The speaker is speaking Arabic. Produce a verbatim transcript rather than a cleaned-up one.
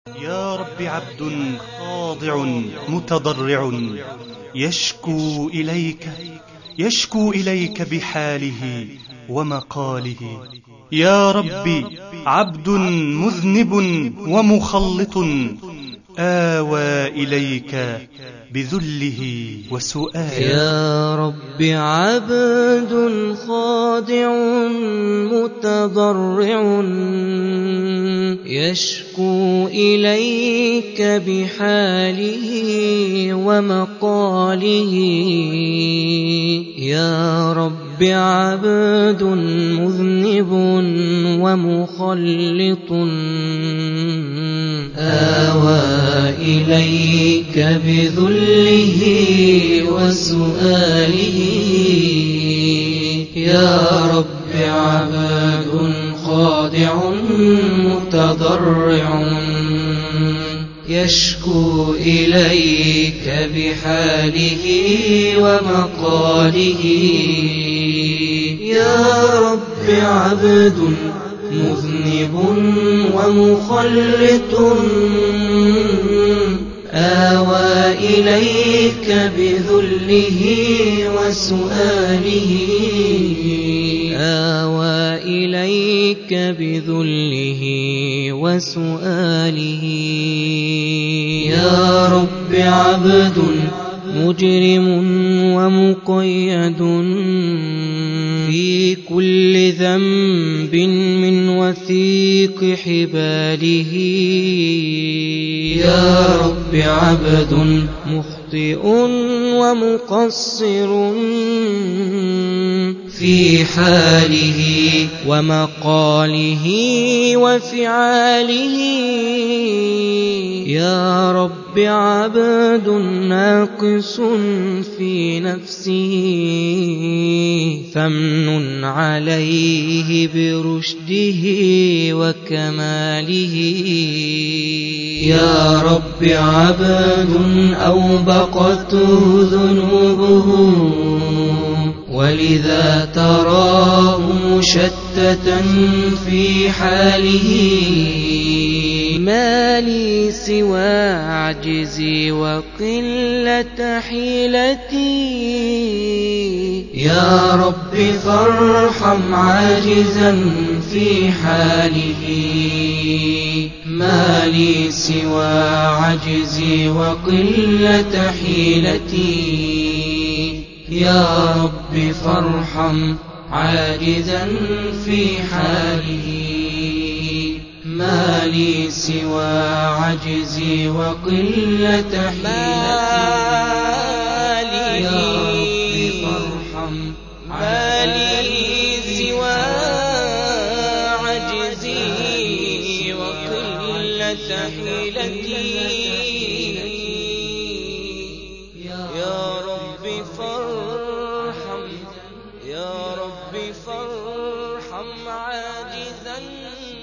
يا رب عبد خاضع متضرع يشكو إليك يشكو إليك بحاله ومقاله. يا رب عبد مذنب ومخلط آوى إليك بذله وسؤاله. يا رب عبد خاضع متضرع يشكو إليك بحاله ومقاله. يا رب عبد مذنب ومخلط آوى إليك بذله وسؤاله. يا رب عبد خاضع متضرع يشكو إليك بحاله ومقاله. يا رب عبد مذنب ومخلط آوى إليك بذله وسؤاله. آوى إليك بذله وسؤاله. يا رب عبد مجرم ومقيد في كل ذنب من وثيق حباله. يا رب عبد مخطئ ومقصر في حاله ومقاله وفعاله. يا رب عبد ناقص في نفسه فامنن عليه برشده وكماله. يا رب عبد أوبقته ذنوبه ولذا تراه مشتتا في حاله. ما لي سوى عجزي وقلة حيلتي. يا رب فارحم عاجزا في حاله. ما لي سوى عجزي وقلة حيلتي. يا رب فارحم عاجزا في حاله. ما لي سوى عجزي وقلة حيلتي. يا رب فارحم ما لي سوى عجزي وقلة حيلتي. يا رب فارحم يا رب فارحم عاجزا